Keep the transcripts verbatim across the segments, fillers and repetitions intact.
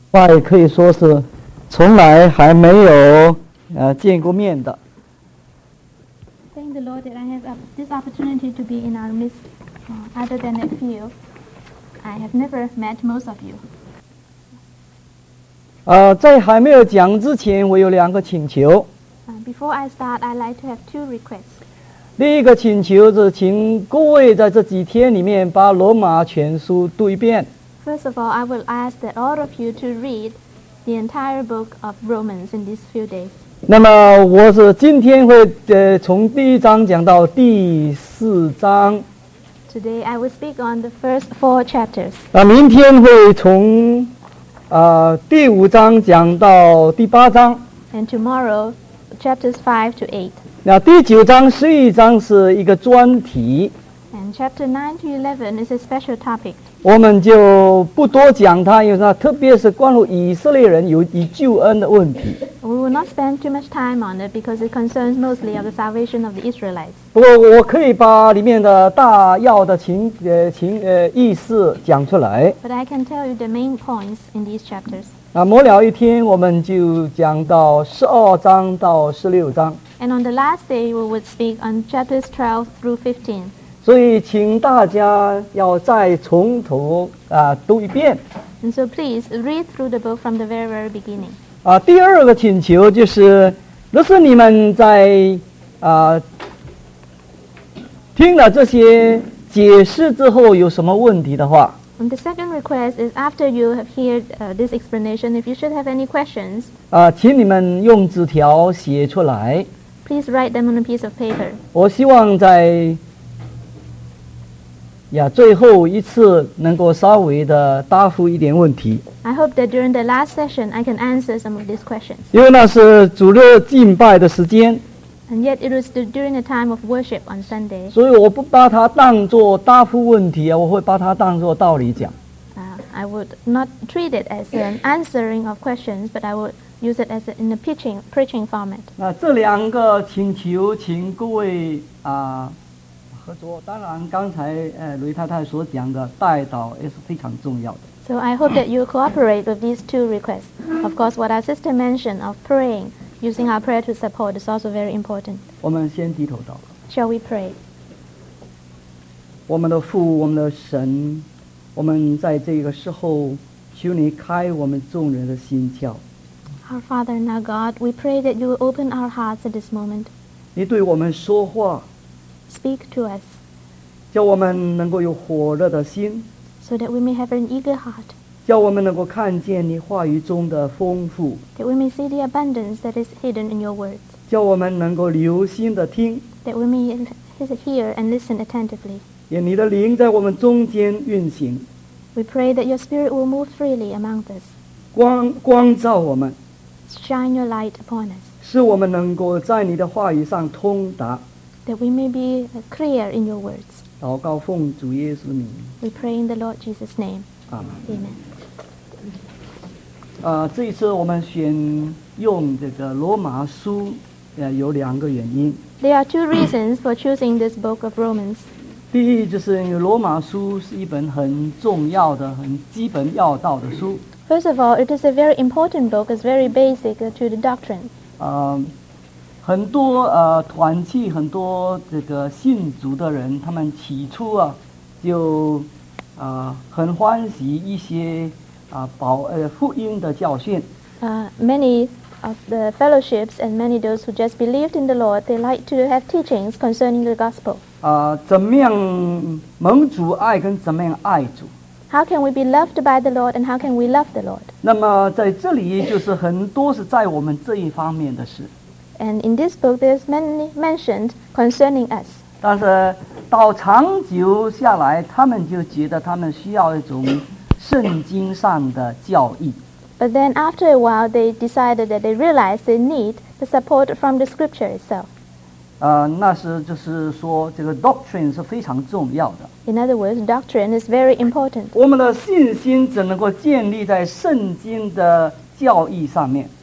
话也可以说是从来还没有呃见过面的。 Thank the Lord that I have this opportunity to be in our midst. Uh, other than a few, I have never met most of you. 呃，在还没有讲之前，我有两个请求。 Uh, before I start, I'd like to have two requests. 第一个请求是，请各位在这几天里面把罗马全书读一遍。 First of all, I will ask that all of you to read the entire book of Romans in these few days. 那么我是今天会呃从第一章讲到第四章。 Today, I will speak on the first four chapters. 那明天会从呃第五章讲到第八章。 And tomorrow, chapters five to eight. 那第九章、十一章是一个专题。 And chapter nine to eleven is a special topic. 我们就不多讲它，因为它特别是关乎以色列人有以救恩的问题。 We will not spend too much time on it because it concerns mostly of the salvation of the Israelites. 不过我可以把里面的大要的情呃情呃意思讲出来。 But I can tell you the main points in these chapters. 那末了一天，我们就讲到十二章到十六章。 And on the last day, we would speak on chapters twelve through fifteen. 所以，请大家要再从头啊、呃、读一遍。 And so please read through the book from the very, very beginning. 啊，第二个请求就是，若是你们在啊听了这些解释之后有什么问题的话， And the second request is after you have heard uh, this explanation, if you should have any questions, 啊，请你们用纸条写出来。 please write them on a piece of paper. 我希望在呀最后一次能够稍微的答复一点问题。 I hope that during the last session, I can answer some of these questions. 因为那是主日敬拜的时间， And yet it was the, during the time of worship on Sunday. 所以我不把它当作答复问题啊，我会把它当作道理讲。 Uh, I would not treat it as an answering of questions, but I would use it as a, in a preaching, preaching format. 那这两个请求，请各位啊、合作。当然，刚才呃雷太太所讲的代祷也是非常重要的。 So I hope that you cooperate with these two requests. Of course, what our sister mentioned of praying, using our prayer to support, is also very important. 我们先低头祷告。 Shall we pray? 我们的父，我们的神，我们在这个时候，求你开我们众人的心窍。 Our Father and our God, we pray that you will open our hearts at this moment. 你对我们说话， Speak to us 叫我们能够有火热的心， so that we may have an eager heart, 叫我们能够看见你话语中的丰富， that we may see the abundance that is hidden in your words, 叫我们能够留心的听， that we may hear and listen attentively. 愿你的灵在我们中间运行， We pray that your Spirit will move freely among us, 光光照我们， shine your light upon us, 使我们能够在你的话语上通达。 that we may be clear in your words. 祷告奉主耶稣名， We pray in the Lord Jesus' name. 阿门。 Amen. 呃，这一次我们选用这个罗马书，呃，有两个原因。 There are two reasons for choosing this book of Romans. 第一，就是因为罗马书是一本很重要的、很基本要道的书。 First of all, it is a very important book. It's very basic to the doctrine. 呃，很多呃团契、很多这个信主的人，他们起初啊，就啊、呃、很欢喜一些啊、保呃福音的教训。 Uh, many of the fellowships and many those who just believed in the Lord, they like to have teachings concerning the gospel. 啊、怎么样蒙主爱跟怎么样爱主？ How can we be loved by the Lord and how can we love the Lord? 那么在这里就是很多是在我们这一方面的事， And in this book, there's many mentioned concerning us. 但是到长久下来，他们就觉得他们需要一种圣经上的教义。 But then after a while, they decided that they realized they need the support from the scripture itself. 呃，那是就是说，这个 doctrine 是非常重要的。 In other words, doctrine is very important. 我们的信心只能够建立在圣经的教义上面。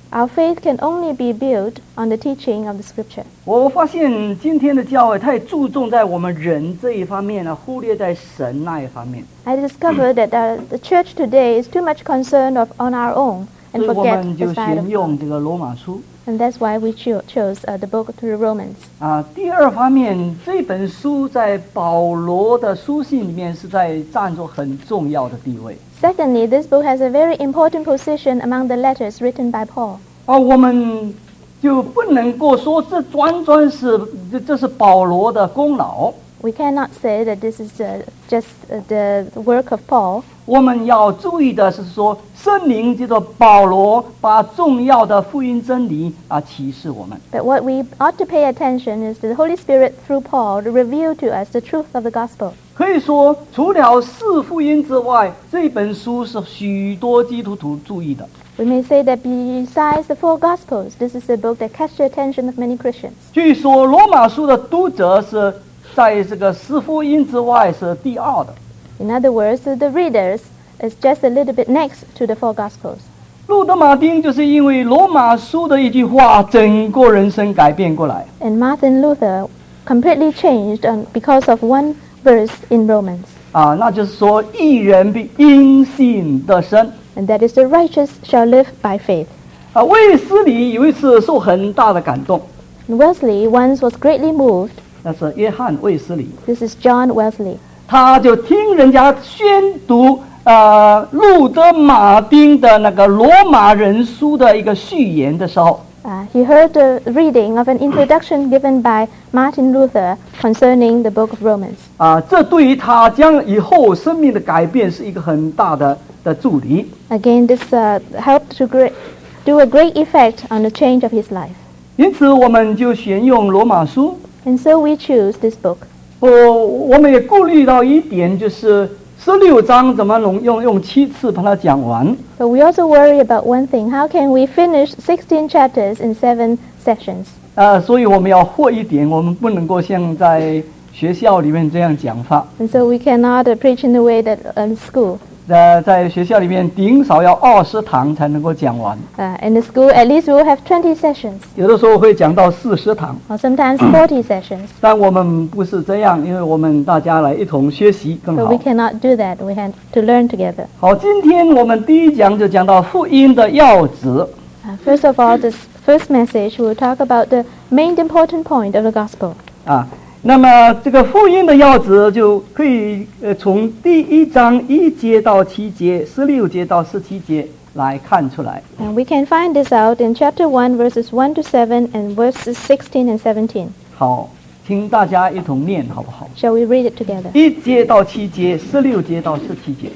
Our faith can only be built on the teaching of the Scripture. 我发现今天的教会太注重在我们人这一方面了，忽略在神那一方面。 I discovered that uh, the church today is too much concerned of, on our own 所 and 以我 forget 们 the 就 side 选 of 用 God. 这个罗马书 And that's why we cho- chose uh, the book through Romans. 啊。第二方面，这本书在保罗的书信里面是在占着很重要的地位。 Secondly, this book has a very important position among the letters written by Paul. 啊，我们就不能够说这专专是这这是保罗的功劳。 We cannot say that this is uh, just uh, the work of Paul. 我们要注意的是说，圣灵借着保罗把重要的福音真理啊启示我们。 But what we ought to pay attention is to the Holy Spirit through Paul to reveal to us the truth of the gospel. 可以说，除了四福音之外，这本书是许多基督徒注意的。 We may say that besides the four gospels, this is a book that catches the attention of many Christians. 据说罗马书的读者是在这个四福音之外是第二的。 In other words, the readers is just a little bit next to the four gospels. 路德马丁就是因为罗马书的一句话，整个人生改变过来。 And Martin Luther completely changed on, because of one verse in Romans. 啊，那就是说，义人必因信得生。 And that is the righteous shall live by faith. 啊，卫斯理有一次受很大的感动， And Wesley once was greatly moved. 那是约翰卫斯理， This is John Wesley. 他就听人家宣读呃路德马丁的那个罗马人书的一个序言的时候， Uh, he heard the reading of an introduction given by Martin Luther concerning the book of Romans. 啊，这对于他将以后生命的改变是一个很大的的助力。 Again, this uh, helped to great, do a great effect on the change of his life. 因此，我们就选用罗马书。 And so we choose this book. 我我们也顾虑到一点，就是十六章怎么能用用七次把它讲完。 But we also worry about one thing. How can we finish sixteen chapters in seven sessions? 呃，所以我们要豁一点，我们不能够像在学校里面这样讲法。 And so we cannot uh, preach in the way that in school. 呃，在学校里面顶少要二十堂才能够讲完， Uh, in the school, at least we will have twenty sessions, 有的时候会讲到四十堂。 or sometimes forty sessions. 但我们不是这样，因为我们大家来一同学习更 But 好 we。cannot do that. We have to learn together. 好，今天我们第一讲就讲到福音的要旨。 Uh, first of all, this first message will talk about the main important point of the gospel. 啊，那么这个福音的要旨就可以呃从第一章一节到七节，十六节到十七节来看出来。 And we can find this out in chapter one, verses one to seven, and verses sixteen and seventeen. 好，请大家一同念好不好？ Shall we read it together? 一节到七节，十六节到十七节。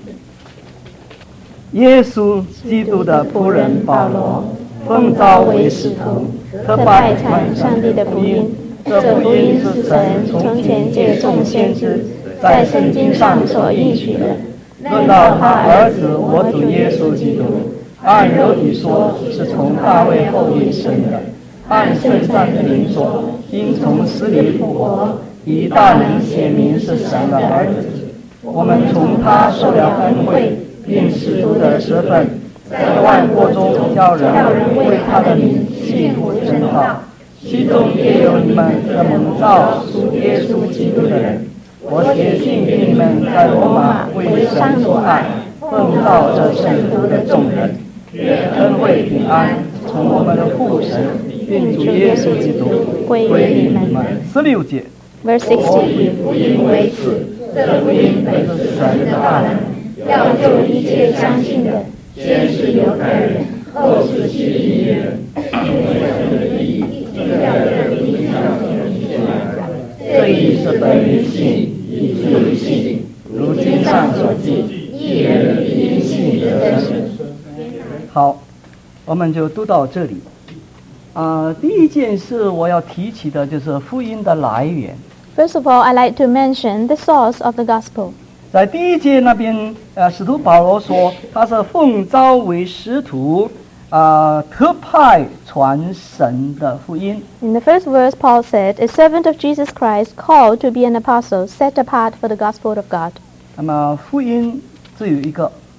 耶稣基督的仆人保罗，奉召为使徒，特派传上帝的福音。这福音是神从前借众先知在圣经上所应许的。论到他儿子我主耶稣基督，按肉体说是从大卫后裔生的，按圣善的灵说，因从死里复活，以大能显明是神的儿子。我们从他受了恩惠，并使徒的职分，在万国中叫人为他的名信服真道。其中也有你们这蒙召属耶稣基督的人。我写信给你们在罗马为神所爱，奉召这圣徒的众人，愿恩惠平安从我们的父神并主耶稣基督归于你们。十六节。 Verse 我 sixteen. 以福音为耻，这福音本是神的大能，要救一切相信的，先是犹太人，后是希利尼人。因为神的义尽在这地上显出来，这义是本于信，以至于信。如经上所记，义人必因信得生。 好，我们就读到这里。啊、呃，第一件事我要提起的就是福音的来源。 First of all, I'd like to mention the source of the gospel. 在第一节那边，呃，使徒保罗说他是奉召为使徒，啊、呃，特派传神的福音。 In the first verse, Paul said, "A servant of Jesus Christ, called to be an apostle, set apart for the gospel of God." 那么福音只有一个，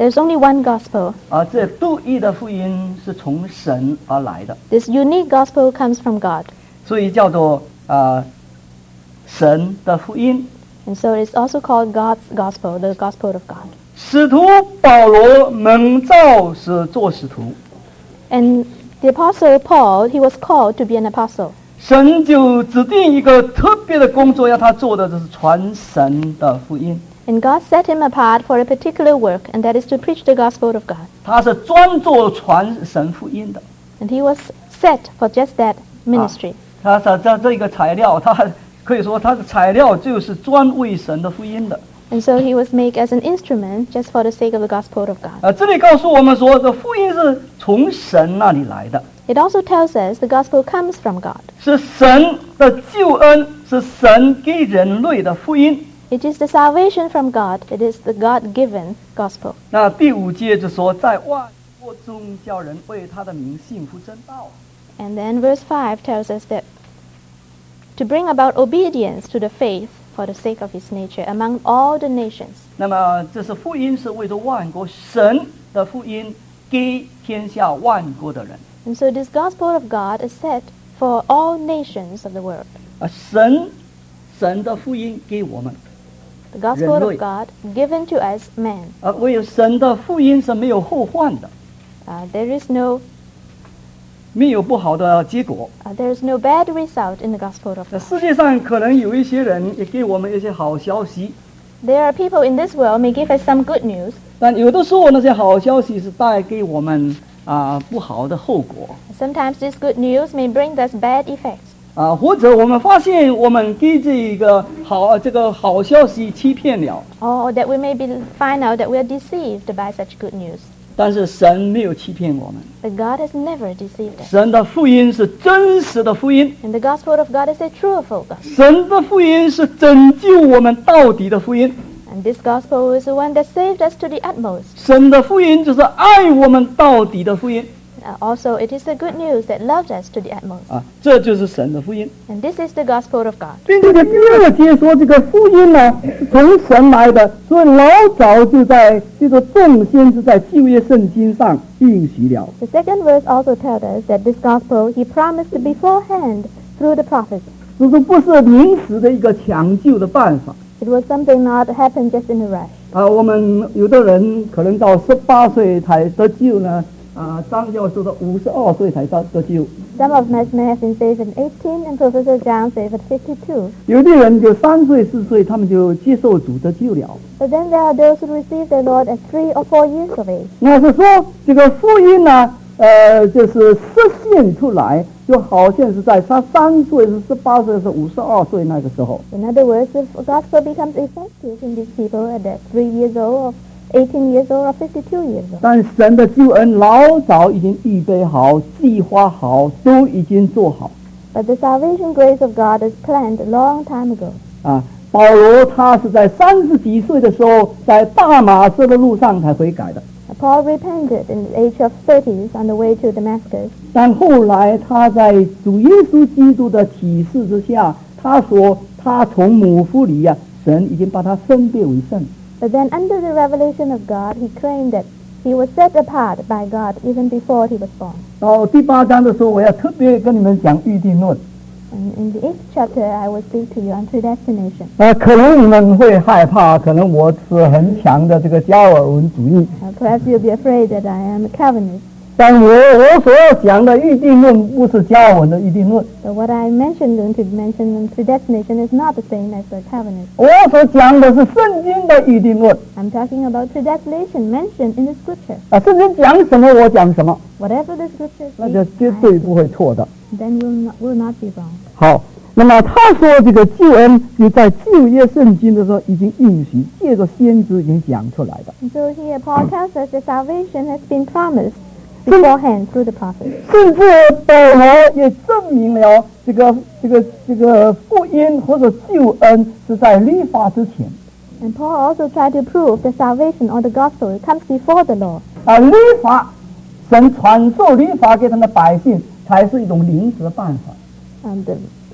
There's only one gospel. 啊，这独一的福音是从神而来的， This unique gospel comes from God. 所以叫做啊神的福音。 And so it's also called God's gospel, the gospel of God. 使徒保罗蒙召是做使徒， And the apostle Paul, he was called to be an apostle. 神就指定一个特别的工作要他做的，就是传神的福音。 And God set him apart for a particular work, and that is to preach the gospel of God. 他是专做传神福音的。 And he was set for just that ministry. 他他这这个材料，他可以说他的材料就是专为神的福音的。 And so he was made as an instrument just for the sake of the gospel of God. 啊，这里告诉我们说，这福音是从神那里来的， It also tells us the gospel comes from God. 是神的救恩，是神给人类的福音。 It is the salvation from God. It is the God-given gospel. 那第五节就说，在万国中叫人为他的名信服真道。 And then verse five tells us that to bring about obedience to the faith for the sake of his nature among all the nations. 那么这是福音，是为着万国，神的福音给天下万国的人。 And so this gospel of God is set for all nations of the world. 啊，神神的福音给我们。 The gospel Renoi. of God given to us, man. 啊，唯有神的福音是没有后患的， Uh, there is no 没有不好的结果。 uh, there is no bad result in the gospel of 那 God. 世界上可能有一些人也给我们一些好消息， There are people in this world may give us some good news. 但有的时候那些好消息是带给我们啊不好的后果 Sometimes this good news may bring us bad effects. 啊，或者我们发现我们给这个好这个好消息欺骗了， Or that we may be, find out that we are deceived by such good news. 但是神没有欺骗我们， But God has never deceived us. 神的福音是真实的福音， And the gospel of God is a truthful gospel. 神的福音是拯救我们到底的福音， And this gospel is the one that saved us to the utmost. 神的福音就是爱我们到底的福音 Uh, also, it is the good news that loves us to the utmost. 啊，这就是神的福音。 And this is the gospel of God. 并且第二节说，这个福音呢是从神来的，所以老早就在这个众先知在旧约圣经上应许了。 The second verse also tells us that this gospel he promised beforehand through the prophets. 这个不是临时的一个抢救的办法 It was something not happened just in a rush. 啊。我们有的人可能到十八岁才得救呢，啊，张教授的五十二岁才得得救， Some of us may have been saved at eighteen, and Professor John saved at fifty-two. 有的人就三岁四岁，他们就接受主得救了。 But then there are those who receive their Lord at three or four years of age. 那是说这个福音呢，呃，就是实现出来，就好像是在他三岁、是十八岁、是五十二岁那个时候。 In other words, the gospel becomes effective in these people at that three years old, or eighteen years old, or fifty-two years old. 但神的救恩老早已经预备好、计划好，都已经做好 But the salvation grace of God is planned a long time ago. 啊。保罗他是在三十几岁的时候，在大马色的路上才悔改的， Paul repented in the age of thirties on the way to Damascus. 但后来他在主耶稣基督的启示之下，他说他从母腹里呀、神已经把他分别为圣。 But then under the revelation of God, he claimed that he was set apart by God even before he was born. 到第八章的时候，我要特别跟你们讲预定论。 And in the eighth chapter, I will speak to you on predestination. 呃，可能你们会害怕，可能我是很强的这个加尔文主义， Uh, perhaps you'll be afraid that I am a Calvinist. 但我我所要讲的预定论不是加尔文的预定论， But what I mentioned going to mention in predestination is not the same as the Calvinist. 我所讲的是圣经的预定论 I'm talking about predestination mentioned in the scripture. 啊，圣经讲什么我讲什么， Whatever the scripture 那就 says, 绝对不会错的。 then will not, will not be wrong. 好，那么他说这个救恩就在旧约圣经的时候已经应许，借着先知已经讲出来的。 And so here Paul tells us that salvation has been promised beforehand through the prophets. 甚至保罗也证明了这个这个这个福音或者救恩是在律法之前 And Paul also tried to prove that salvation or the gospel comes before the law. 啊，律法神传授律法给他们的百姓才是一种临时的办法。 And the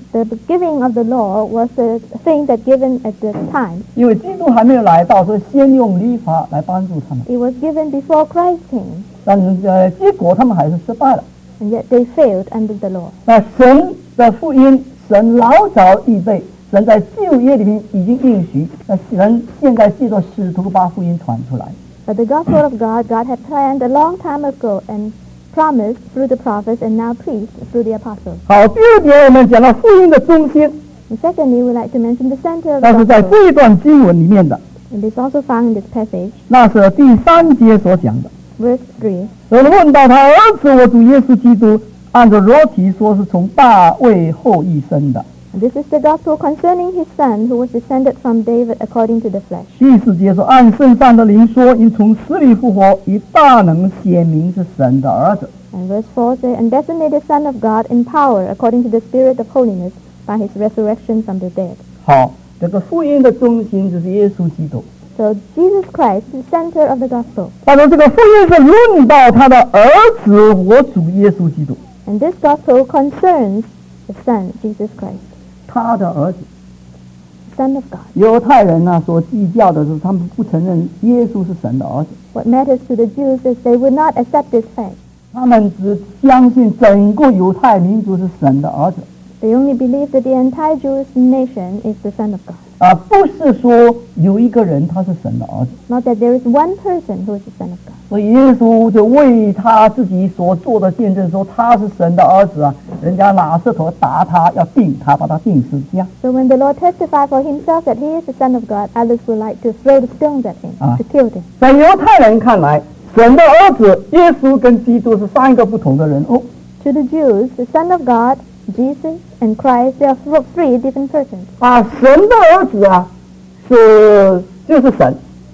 The giving of the law was a thing that given at the time. 因为基督还没有来到，所以先用律法来帮助他们。 It was given before Christ came, 但是呃，结果他们还是失败了。 and yet they failed under the law. 那神的福音，神老早预备，神在旧约里面已经应许，那神现在借着使徒把福音传出来。 But the gospel of God, God had planned a long time ago and promised through the prophets and now preached through the apostles. 好，第二点我们讲到福音的中心， And secondly, we like to mention the center of 那 the 是在 gospel. 这一段经文里面的， And it's also found in this passage, 那是第三节所讲的。 verse three. 有人问到他儿子，我主耶稣基督，按照逻辑说是从大卫后裔生的。 And this is the gospel concerning his son, who was descended from David according to the flesh. 第四节说，按圣上的灵说，因从死里复活，以大能显明是神的儿子。 And verse four says, And designated Son of God in power according to the Spirit of holiness by his resurrection from the dead. 好，这个福音的中心就是耶稣基督。 So Jesus Christ is the center of the gospel. 但是这个福音是论到他的儿子，我主耶稣基督， And this gospel concerns the Son, Jesus Christ, 他的儿子。 Son of God. 犹太人呢、所计较的是他们不承认耶稣是神的儿子， What matters to the Jews is they would not accept this fact. 他们只相信整个犹太民族是神的儿子， They only believe that the entire Jewish nation is the Son of God. 而不是说有一个人他是神的儿子。 Not that there is one person who is the Son of God. 所以耶稣就为他自己所做的见证说他是神的儿子啊，人家拿石头打他，要钉他，把他钉死这样。 So when the Lord testified for himself that he is the Son of God, others would like to throw the stones at him, Ah. to kill him. 在犹太人看来，神的儿子耶稣跟基督是三个不同的人物。 To the Jews, the Son of God, Jesus, and Christ, they are th- three different persons. 啊，神的儿子啊，是就是神。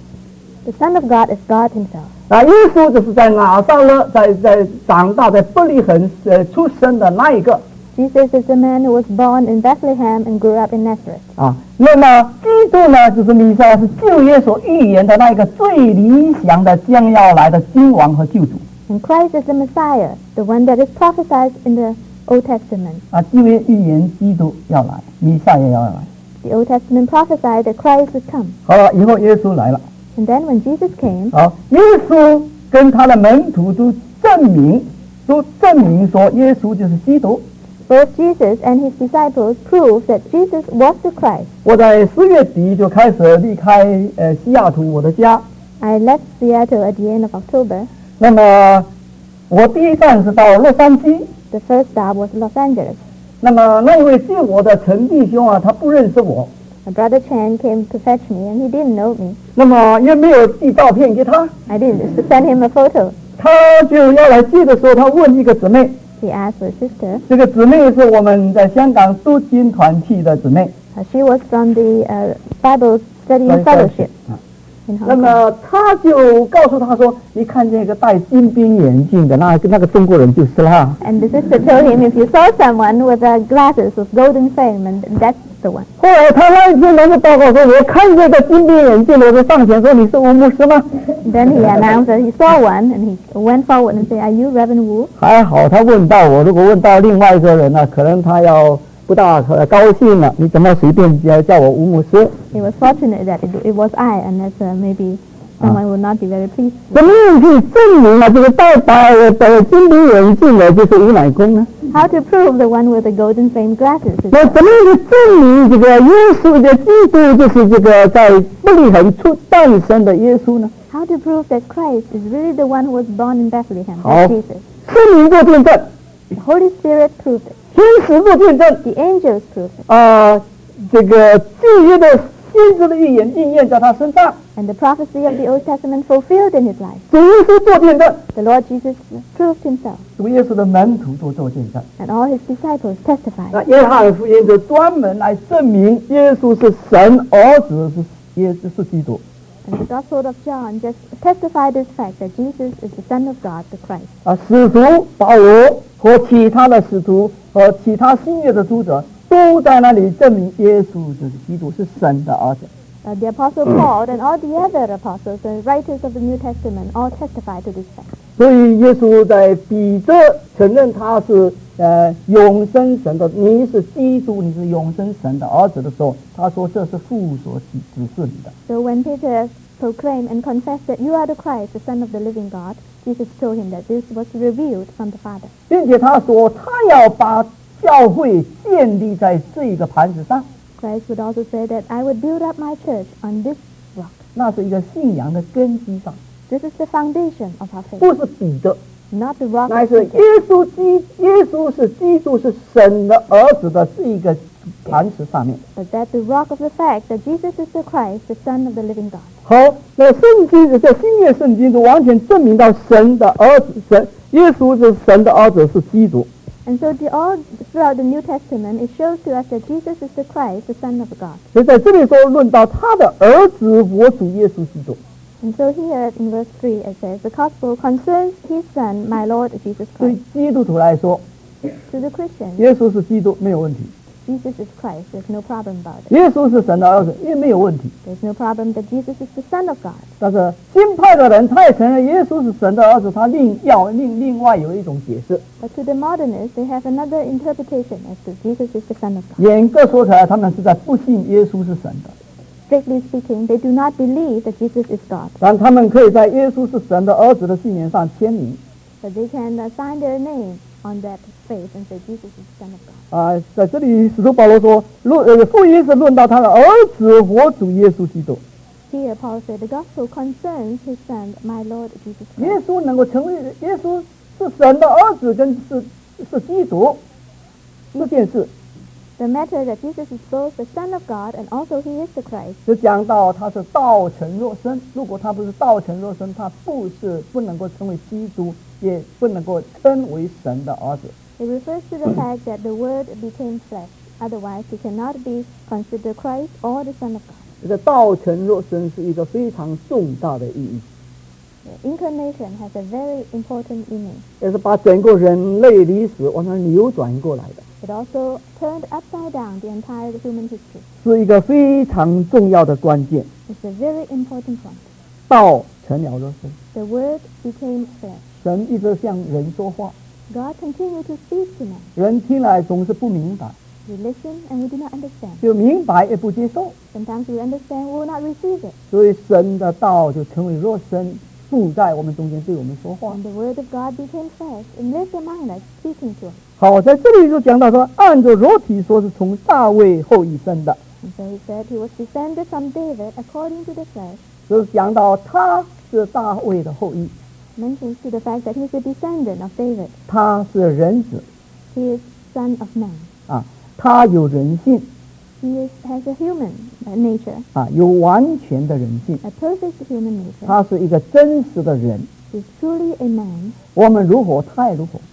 The Son of God is God himself. 啊，耶稣就是在拿撒勒，在在长大在伯利恒呃出生的那一个 Jesus is the man who was born in Bethlehem and grew up in Nazareth. 啊。那么基督呢，就是弥赛亚，是旧约所预言的那一个最理想的将要来的君王和救主 And Christ is the Messiah, the one that is prophesied in the Old Testament. 啊。旧约预言基督要来，弥赛亚要来。 The Old Testament prophesied that Christ would come. 好了，以后耶稣来了。 And then when Jesus came, 好，耶稣跟他的门徒都证明，都证明说耶稣就是基督。 both Jesus and his disciples proved that Jesus was the Christ. 我在十月底就开始离开呃西雅图我的家， I left Seattle at the end of October. 那么我第一站是到洛杉矶。 The first stop was Los Angeles. 那么那一位接我的陈弟兄啊，他不认识我， My brother Chan came to fetch me and he didn't know me. 那么也没有寄照片给他， I didn't just send him a photo. 他就要来接的时候，他问一个姊妹， He asked for a sister. 这个姊妹是我们在香港读经团契的姊妹， Uh, she was from the uh, Bible Study and Fellowship 啊 in 那 Hong Kong. 么他就告诉他说：“你看这个戴金边眼镜的那个那个中国人就是啦。 And the sister told him, if you saw someone with uh, glasses with golden frame, and that's the one. ” 后来他那一天来就报告说：“我看这个金边眼镜的，我就上前说你是吴牧师吗？” Then he announced that he saw one, and he went forward and said, "Are you Reverend Wu?" 还好他问到我，如果问到另外一个人呢、可能他要不大呃高兴了。你怎么随便叫叫我吴牧师？ He was fortunate that it, it was I, unless uh, maybe someone would not be very pleased. 怎么样可以证明啊这个戴白的金边眼镜的就是吴乃公呢？ How to prove the one with the golden frame glasses? Is 那怎么样去证明这个耶稣的基督就是这个在伯利恒出诞生的耶稣呢？ how to prove that Christ is really the one who was born in Bethlehem? Oh. That's Jesus. 圣灵做见证， The Holy Spirit proved it. 天使做见证， The angels proved it. 啊、这个旧约的先知的预言应验在他身上， And the prophecy of the Old Testament fulfilled in his life. 主耶稣做见证， The Lord Jesus proved himself, 主耶稣的门徒都做见证。 and all his disciples testified. 那约翰福音就专门来证明耶稣是神儿子，是耶稣是基督。 And the Gospel of John just testified this fact that Jesus is the Son of God, the Christ. 啊，使徒保罗和其他的使徒和其他新约的读者都在那里证明耶稣就是基督，是神的儿子。 Uh, the Apostle Paul and all the other apostles and writers of the New Testament all testified to this fact. 所以耶稣在彼得承认他是呃永生神的，你是基督，你是永生神的儿子的时候，他说这是父所指指示你的。 So when Peter proclaimed and confessed that you are the Christ, the Son of the living God, Jesus told him that this was revealed from the Father. 并且他说他要把教会建立在这个磐石上， Christ would also say that I would build up my church on this rock. 那是一个信仰的根基上， This is the foundation of our faith, 不是彼得， not the rock 乃 of 是耶 Peter. 稣基耶稣是基督是神的儿子的这一个磐石上面。 But that the rock of the fact that Jesus is the Christ, the Son of the living God. 好，那圣经在新约圣经就完全证明到神的儿子，神耶稣是神的儿子，是基督。 And so the, all throughout the New Testament, it shows to us that Jesus is the Christ, the Son of God. 所以在这里说论到他的儿子，我主耶稣基督。 And so here in verse three it says, the gospel concerns his Son, my Lord Jesus 对 Christ. 基督徒来说， To the Christians, 耶稣是基督没有问题， Jesus is Christ. There's no problem about it. 耶稣是神的儿子也没有问题。 There's no problem that Jesus is the Son of God. 但是新派的人，他也承认耶稣是神的儿子，他另要另另外有一种解释。 But to the modernists, they have another interpretation as to Jesus is the Son of God. 严格说起来，他们是在不信耶稣是神的， Strictly speaking, they do not believe that Jesus is God. 但他们可以在耶稣是神的儿子的信念上签名。 But they can uh, sign their name on that faith and say Jesus is the Son of God. 啊，在这里使徒保罗说，论呃福音是论到他的儿子我主耶稣基督。 Here Paul said, the gospel concerns his Son, my Lord Jesus 耶 Christ. 稣能够成为耶稣是神的儿子跟是是基督这件事， The matter that Jesus is both the Son of God and also he is the Christ. 就讲到他是道成肉身。如果他不是道成肉身，他不是不能够成为基督，也不能够称为神的儿子。 It refers to the fact that the Word became flesh. Otherwise, he cannot be considered Christ or the Son of God. 这个道成肉身是一个非常重大的意义， The incarnation has a very important meaning. 也是把整个人类历史完全扭转过来的， It also turned upside down the entire human history. 是一个非常重要的关键。 It's a very important one. 道成了肉身， The Word became flesh. 神一直向人说话， God continued to speak to man. 人听来总是不明白， We listen and we do not understand. 就明白也不接受， Sometimes we understand, we will not receive it. 所以神的道就成为肉身，住在我们中间，对我们说话。 And the Word of God became flesh and lived among us, speaking to us. 好，在这里就讲到说，按照肉体说是从大卫后裔生的， And so he said he was descended from David according to the flesh, 就是讲到他是大卫的后裔， mentions to the fact that he is a descendant of David. 他是人子 He is son of man. 啊，他有人性 He is, has a human uh, nature, 啊，有完全的人性， a perfect human nature. 他是一个真实的人。 He is truly a man, 我们如何，他也如何。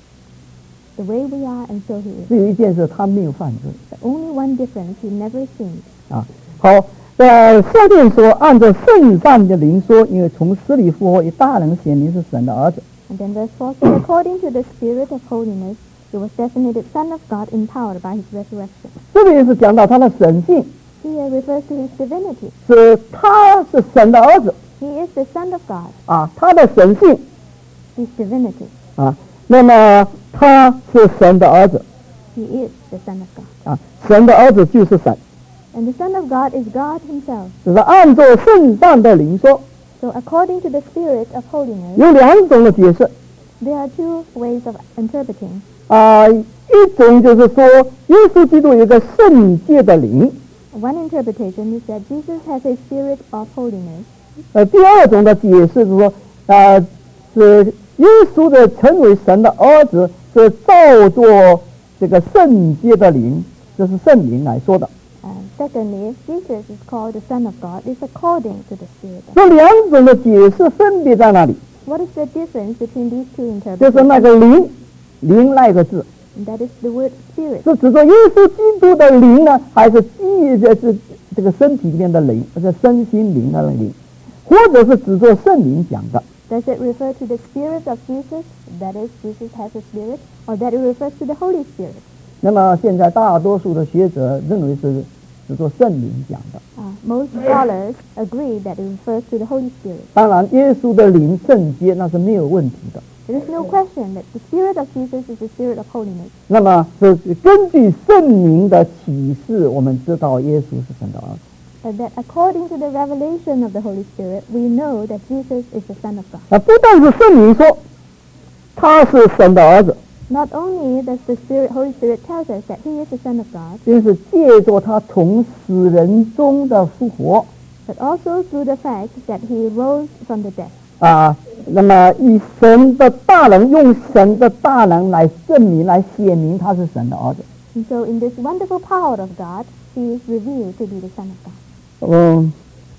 the way we are, and so he is. 只有一件事，他没有犯罪 The only one difference, he never sinned. 啊。好，在下面说，按照圣善的灵说，因为从死里复活，以大能显明是神的儿子。 And then verse four says, according to the Spirit of holiness, he was designated Son of God, empowered by his resurrection. 这里是讲到他的神性， Here refers to his divinity. 是他是神的儿子 He is the Son of God, 啊，他的神性 his divinity. 啊，那么他是神的儿子 He is the Son of God. 啊，神的儿子就是神， And the Son of God is God himself. 只是按照圣善的灵说， So according to the Spirit of holiness, 有两种的解释 there are two ways of interpreting. 啊，一种就是说，耶稣基督有一个圣洁的灵。 One interpretation is that Jesus has a spirit of holiness. 呃，第二种的解释是说，呃，是耶稣的成为神的儿子，是照作这个圣洁的灵，这是圣灵来说的。 And secondly, Jesus is called the Son of God, is according to the Spirit. 这两种的解释分别在哪里？ What is the difference between these two 就是那 interpretations? 个灵，灵那个字， And that is the word Spirit. 是指着耶稣基督的灵呢，还是基这是这个身体里面的灵，或者身心灵的灵，或者是指着圣灵讲的？ Does it refer to the Spirit of Jesus, that is, Jesus has a spirit, or that it refers to the Holy Spirit? 那么现在大多数的学者认为是指着圣灵讲的。 Uh, most scholars agree that it refers to the Holy Spirit. 当然，耶稣的灵圣洁那是没有问题的。 There is no question that the Spirit of Jesus is the Spirit of holiness. 那么是根据圣灵的启示，我们知道耶稣是神的儿子。 But that according to the revelation of the Holy Spirit, we know that Jesus is the Son of God. 啊，不但是圣灵说他是神的儿子， Not only does the Spirit, Holy Spirit tells us that He is the Son of God, 就是借着他从死人中的复活 but also through the fact that He rose from the dead. 啊，那么以神的大能，用神的大能来证明、来显明他是神的儿子。 And so in this wonderful power of God, He is revealed to be the Son of God. 嗯，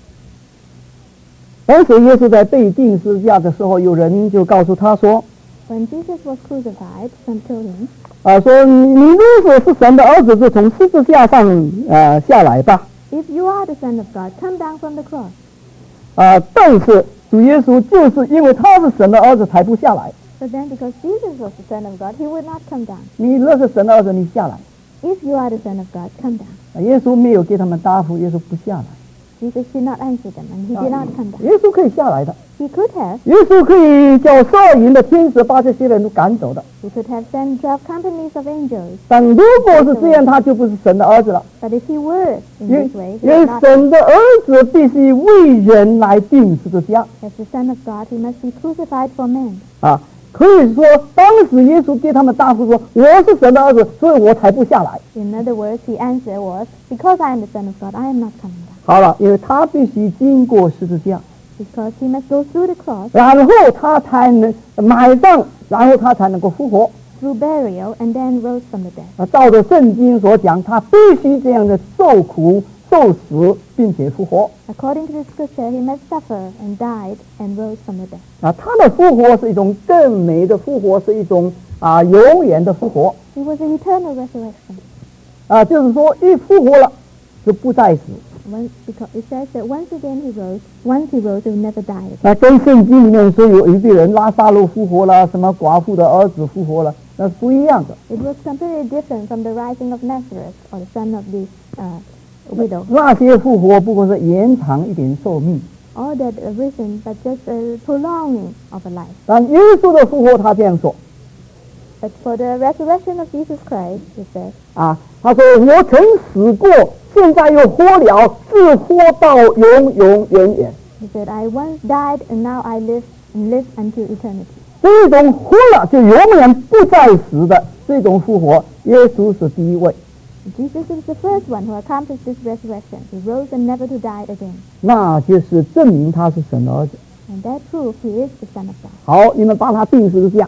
当时耶稣在被钉十字架的时候，有人就告诉他说 When Jesus was crucified, some told Him, 啊，说你你如果是神的儿子，就从十字架上呃下来吧。 If you are the Son of God, come down from the cross. 啊，但是主耶稣就是因为他是神的儿子，才不下来。 But then because Jesus was the Son of God, He would not come down. 你若是神的儿子，你下来。 If you are the Son of God, come down. 啊耶稣没有给他们答复，耶稣不下来。 Jesus did not answer them, and He did not come down. 耶稣可以下来的， He could have. 耶稣可以叫十二营的天使把这些人都赶走的。 He could have sent twelve companies of angels. 但如果是这样，他就不是神的儿子了。 But if He were in 因 this way, 因 He 为 would not. 神的儿子必须为人来钉十字架 As the Son of God, He must be crucified for men. 啊。可以说，当时耶稣给他们答复说：“我是神的儿子，所以我才不下来。” In other words, His answer was, because I am the Son of God, I am not coming down. 好了，因为他必须经过十字架， Because He must go through the cross, 然后他才能埋葬，然后他才能够复活。 through burial, and then rose from the dead. 啊，照着圣经所讲，他必须这样的受苦、受死，并且复活。 According to the Scripture, He must suffer and died and rose from the dead. 啊，他的复活是一种更美的复活，是一种啊永远的复活。 It was an eternal resurrection. 啊，就是说一复活了就不再死。 Once, because it says that once again He rose, once He rose, He will never die again. 那跟圣经里面说有一个人拉撒路复活了，什么寡妇的儿子复活了，那是不一样的。 It was completely different from the rising of Nazareth or the son of the uh, widow. 那些复活不过是延长一点寿命， All that arisen, but just a prolonging of a life. 但耶稣的复活，他这样说 But for the resurrection of Jesus Christ, it says, 啊，他说我曾死过，现在又活了，自活到永永远远。 He said, I once died and now I live and live until eternity. 这种活了就永远不再死的这种复活，耶稣是第一位。 Jesus is the first one who accomplished this resurrection. He rose and never to die again. 那就是证明他是神的儿子。 And that proves He is the Son of God. 好，你们把他钉十字架，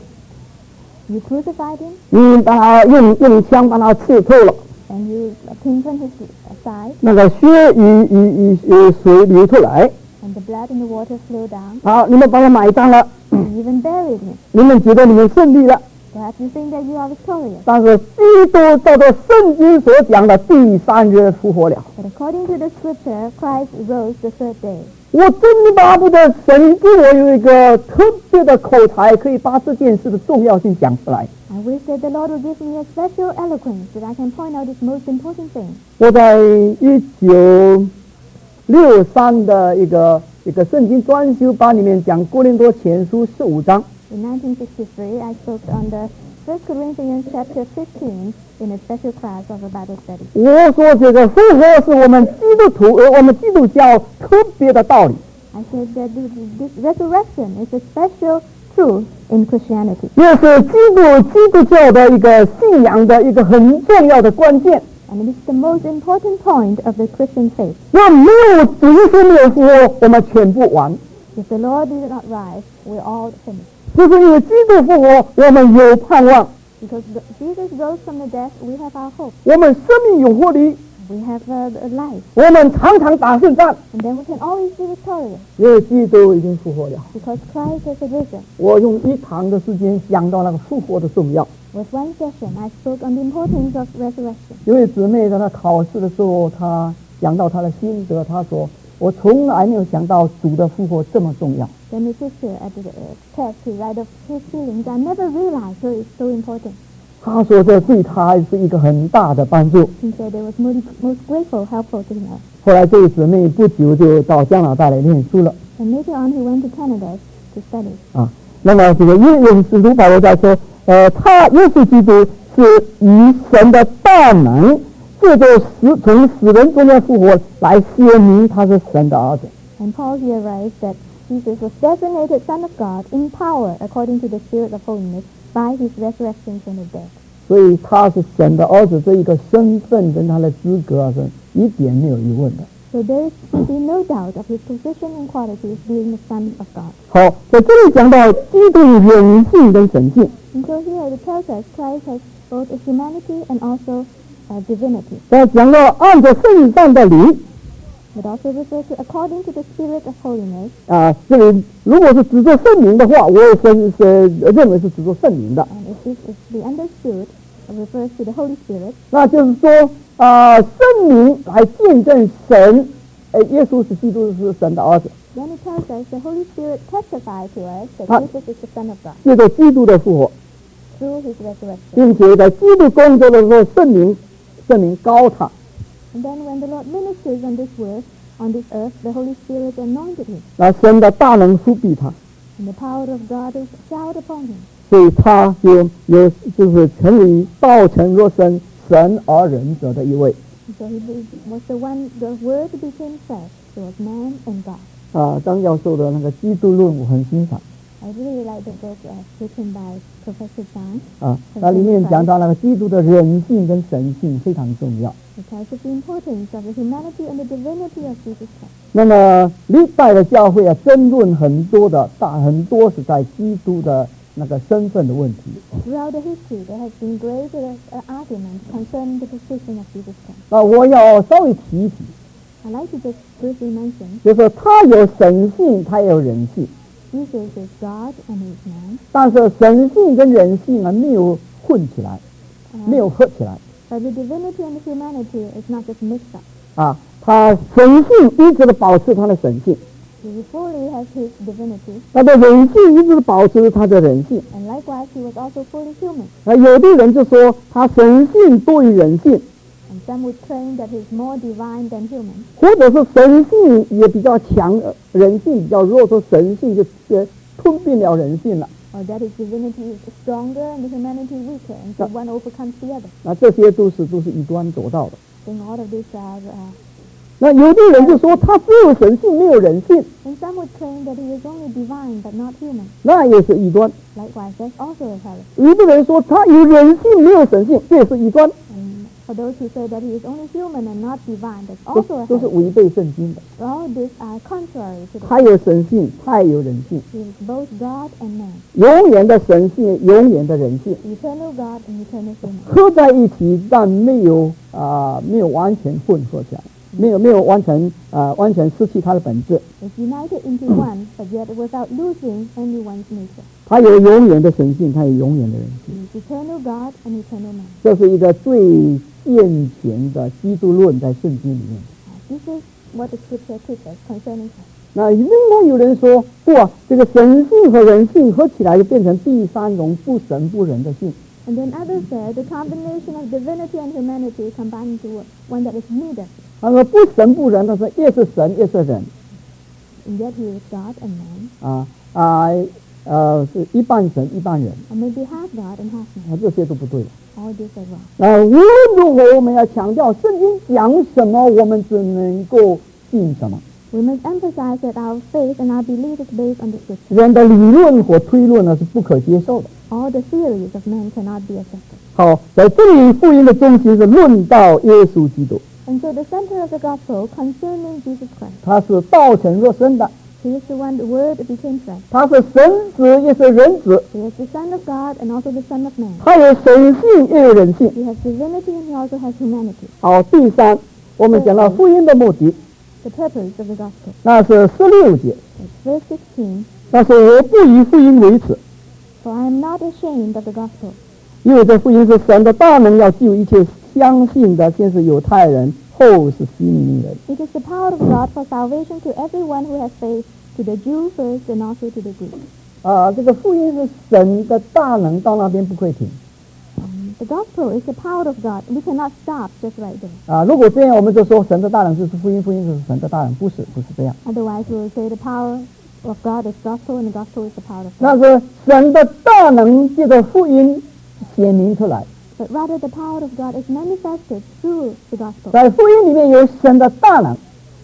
You crucified Him 你们把他用用枪把他刺透了， and you pinpoint His side 那个血与与与与水流出来。 and the blood and the water flow down. 好，你们把他埋葬了， You even buried Him. 你们觉得你们胜利了。 Perhaps you think that you are victorious. 但是基督照着圣经所讲的第三日复活了。 But according to the Scripture, Christ rose the third day. 我真巴不得神给我有一个特别的口才，可以把这件事的重要性讲出来。 I wish that the Lord would give me a special eloquence that I can point out this most important thing. 我在一九六三的一个一个圣经专修班里面讲哥林多前书十五章， In nineteen sixty-three, I spoke on the First Corinthians chapter fifteen in a special class of a Bible study. 我说这个复活是我们基督徒呃我们基督教特别的道理。 I said that this, this resurrection is a special truth in Christianity. 也是基督基督教的一个信仰的一个很重要的关键。 And it is the most important point of the Christian faith. 那没有主耶稣没有复活，我们全部完。 If the Lord did not rise, we're all finished. 就是因为基督复活，我们有盼望， Because the- Jesus rose from the dead, we have our hope. 我们生命有活力， We have uh, a life. 我们常常打胜仗， And then we can always be victorious 因为基督已经复活了。 because Christ has arisen. 我用一堂的时间想到那个复活的重要。 With one session, I spoke on the importance of resurrection. 有位姊妹在她考试的时候，她讲到她的心得，她说：“我从来没有想到主的复活这么重要。” Then the sister at the uh, test, he write of his feelings. I never realized so it's so important. 她说这对她是一个很大的帮助。 He said it was most, most grateful, helpful to her. 后来这位姊妹不久就到加拿大来念书了 And later on, he went to Canada to study. 啊。 那么这个耶耶使徒保罗在说，呃，他耶稣基督是以神的大能，借着死从死人中间复活来显明他是神的儿子。 And Paul here writes that Jesus was designated Son of God in power according to the Spirit of holiness by his resurrection from the dead. 所以他是神的儿子这一个身份跟他的资格啊，是一点没有疑问的。 So there should be no doubt of his position and qualities being the Son of God. 好，在这里讲到基督人性跟神性。 And so here it tells us Christ has both a humanity and also a divinity. 在讲到按着圣善的灵。 It also refers to according to the Spirit of holiness. 啊，这里如果是指着圣灵的话，我也是是认为是指着圣灵的。 And if this is to be understood, it refers to the Holy Spirit. 那就是说，啊，圣灵来见证神，呃，耶稣是基督是神的儿子。 Then it tells us the Holy Spirit testifies to us that Jesus is the Son of God 借着基督的复活， through his resurrection. 并且在基督工作的时候，圣灵圣灵高他。 And then when the Lord ministers on this work, on this earth, the Holy Spirit anointed him. 那神的大能覆庇他， And the power of God is showered upon him. 所以他就有就是成为道成肉身、神而人者的一位。 And so he was the one, the Word became flesh. He was man and God. 啊，张教授的那个《基督论》我很欣赏。 I really like the book uh, written by Professor Zhang. 啊，那里面讲到那个基督的人性跟神性非常重要。 It tells us the importance of the humanity and the divinity of Jesus Christ. 那么历代的教会啊，争论很多的大很多是在基督的那个身份的问题。 Throughout the history, there has been great uh, argument concerning the position of Jesus Christ. 那我要稍微提一提， I'd like to just briefly mention 就是他有神性，他也有人性， Jesus is God and he is man. 但是神性跟人性啊没有混起来， Uh, 没有合起来 But the divinity and the humanity is not just mixed up. 啊。他神性一直的保持他的神性， He fully has his divinity, 他的人性一直的保持他的人性。 and likewise he was also fully human. 啊，有的人就说他神性多于人性， And some would claim that he's more divine than human, 或者是神性也比较强，呃人性比较弱，说神性就呃吞并了人性了。 or that his divinity is stronger and the humanity weaker, and so one overcomes the other. 那这些都是都是异端得到的。 Then all of these are, uh, 那有的人就说他只有神性没有人性， and some would claim that he is only divine but not human. 那也是异端。 Likewise, that's also a heresy. 有的人说他有人性没有神性，这也是异端， And for those who say that he is only human and not divine, that's 都 also a 都是 heresy. 违背圣经的。 All these are contrary to the 他有神性，他也有人性， He is both God and man, 永远的神性，永远的人性， eternal God and eternal human. 合在一起，但没有啊、没有完全混合起来，没有没有完全啊、完全失去它的本质。 It's united into one, but yet without losing anyone's nature. 他有永远的神性，他有永远的人性。 He is eternal God and eternal man. 这是一个最健全的基督论在圣经里面。 Uh, This is what the scripture teaches concerning Christ. 那另外有人说，哇，这个神性和人性合起来就变成第三种不神不人的性。 And then others say the combination of divinity and humanity combined into one that is neither. 他说不神不人，他说也是神也是人 And yet he is God and man, 啊啊呃是一半神一半人， or maybe half God and half man. 啊这些都不对了。 All this are wrong. 那无论如何，我们要强调圣经讲什么，我们只能够信什么。 We must emphasize that our faith and our belief is based on the scripture. 人的理论和推论呢是不可接受的。 All the theories of man cannot be accepted. 好，在这里福音的中心是论到耶稣基督， And so the center of the gospel concerning Jesus Christ. 他是道成肉身的， He is the one, the Word became flesh. 他是神子也是人子， He is the Son of God and also the Son of Man. 他有神性也有人性。 He has divinity and he also has humanity. 好，第三，我们讲到福音的目的， The purpose of the gospel. 那是十六节。 It's verse sixteen. 但是我不以福音为耻， For I am not ashamed of the gospel. 因为这福音是神的大能，要救一切相信的，先是犹太人，后是希利尼人。 It is the power of God for salvation to everyone who has faith, to the Jew first and also to the Greek. 啊，这个福音是神的大能，到那边不会停。 Um, the gospel is the power of God. We cannot stop just right there. 啊，如果这样，我们就说神的大能是福音，福音是神的大能，不是，不是这样。 Otherwise, we will say the power of God is gospel, and the gospel is the power of 那 God. 是神的大能借着福音显明出来。 But rather, the power of God is manifested through the gospel. 在福音里面有神的大能，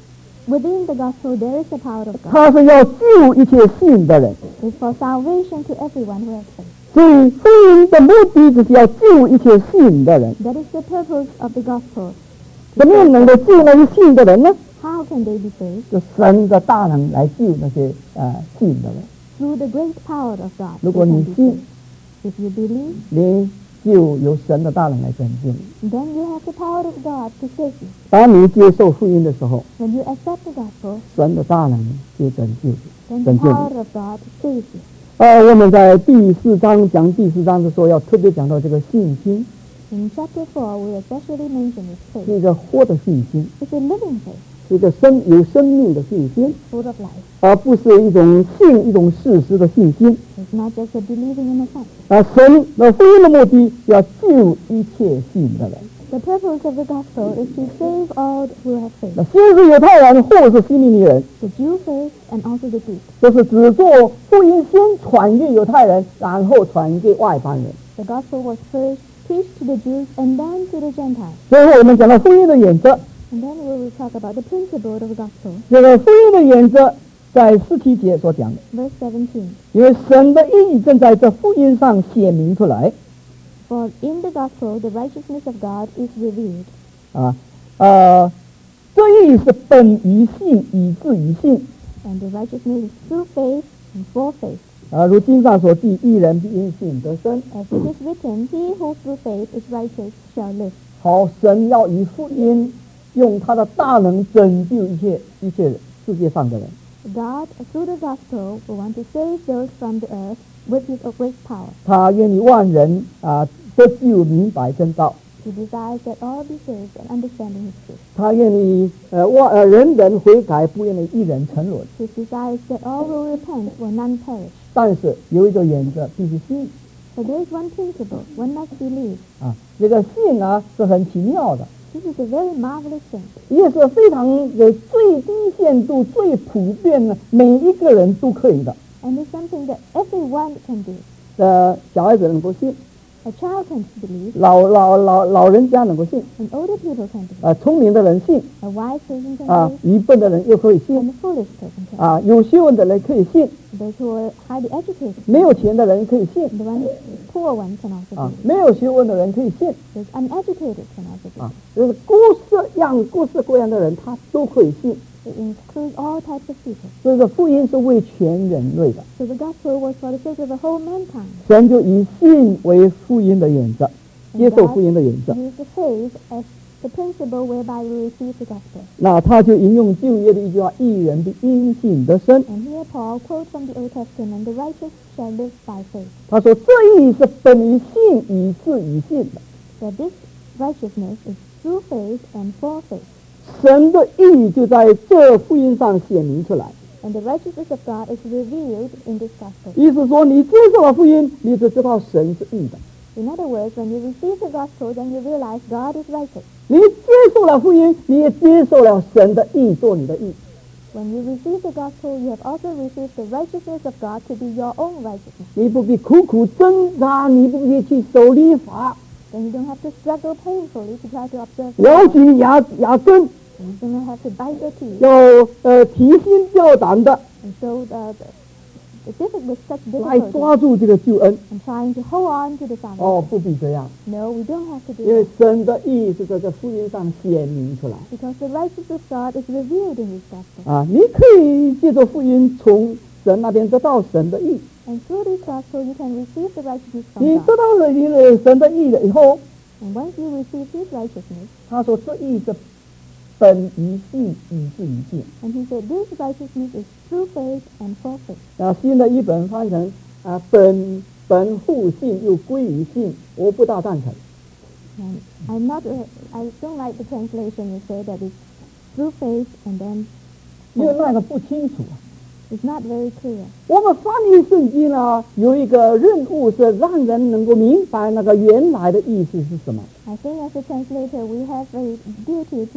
Within the gospel, there is the power of God. 它是要救一切信的人。 It's for salvation to everyone who has faith. 所以福音的目的就是要救一切信的人。 That is the purpose of the gospel. 怎么样能够救那些信的人呢？ How can they be saved? 就神的大能来救那些呃信的人。 Through the great power of God. 如 They 果 can 你 be 信， saved. If you believe, 你就有神的大能来拯救你。 then you have the power of God to save you. 当你接受福音的时候， When you accept the gospel, 神的大能就拯救你。 then the 拯救 power 你。 of God saves you. 呃，我们在第四章讲第四章的时候，要特别讲到这个信心， In chapter four, we especially mention its 是 faith. 一个活的信心， It's a living faith, 是一个生有生命的信心， full of life. 而不是一种信一种事实的信心。 It's not just a believing in a fact. 啊，神的福音的目的要救一切信的人。 The purpose of the gospel is to save all who have faith, 那先是犹太人，或是希利尼人， the Jew faith and also the Greek. 都是只做福音先传给犹太人，然后传给外邦人。 The gospel was first preached to the Jews and then to the Gentiles. 最后我们讲到福音的原则， And then we will talk about the principle of the gospel. 这个福音的原则在十七节所讲的， Verse seventeen. 因为神的意义正在这福音上显明出来。 For in the gospel, the righteousness of God is revealed. 啊，呃，这意是本于信，以至于信。 And the righteousness is through faith and for faith. 啊，如经上所记，一人必因信得生。 As it is written, he who through faith is righteous shall live. 好，神要以福音用他的大能拯救一切一切世界上的人。 God, through the gospel, will want to save those from the earth with his great power. 他愿意万人啊得救，明白真道。 He desires that all be saved and understanding his truth. 他愿意呃万呃人人悔改，不愿意一人沉沦。 His desires that all will repent, will none perish. 但是有一个原则，必须信 But there is one principle, one must believe. 啊。这个信啊是很奇妙的， This is a very marvelous thing. 也是非常有最低限度、最普遍的，每一个人都可以的。 And it's something that everyone can do. 呃，小孩子能够信， A child can believe, 老老老老人家能够信， and older people can believe. 啊，聪明的人信， A wise person can 啊， believe, 愚笨的人又可以 and 信， a foolish person can 啊，有学问的人可以信， believe. Those who are highly educated, 没有钱的人可以信， the one poor one can also 啊 believe. 没有学问的人可以信， Those uneducated can also believe. 啊，就是各式样、各式各样的人，他都可以信。 It includes all types of people. 所以说，福音是为全人类的， So the gospel was for the sake of the whole mankind. 神就以信为福音的原则，接受福音的原则。 Use the faith as the principle whereby we receive the gospel. 那他就引用旧约的一句话：“一人必因信得生。 And here Paul quotes from the Old Testament, the righteous shall live by faith. ” 他说：“这意是本于信，以至于信的。 That this righteousness is through faith and for faith. 神的意就在这福音上显明出来。 And the righteousness of God is revealed in this gospel. 意思说，你接受了福音，你就知道神是义的； In other words, when you receive the gospel, then you realize God is righteous. 你接受了福音，你也接受了神的义，做你的义。 When you receive the gospel, you have also received the righteousness of God to be your own righteousness. 你不必苦苦挣扎，你不必去守律法， Then you don't have to struggle painfully to try to observe the 咬 law. 紧牙牙根， And you don't have to bite your teeth 要呃提心吊胆的 and show the, the, the difficult with such 来 difficulty 抓住这个救恩。 and trying to hold on to the salvation. 哦，不必这样， No, we don't have to do 因为 that. 神的义是在这福音上显明出来 Because the righteousness of God is revealed in His gospel. 啊！你可以借着福音从神那边得到神的义， And through this gospel, you can receive the righteousness 你 from 得 God. 到了你的神的义了以后， And once you receive His righteousness, 他说这义是本于信，以至于信。 and He said this righteousness is through faith and for faith. 啊，新的译本翻成啊本本乎信又归于信，我不大赞成。 And I'm not, uh, I don't like the translation you say that it's through faith and then 因为那个不清楚啊。 it's not very clear. 我们翻译圣经呢，有一个任务是让人能够明白那个原来的意思是什么。 I think as a translator, we have a duty to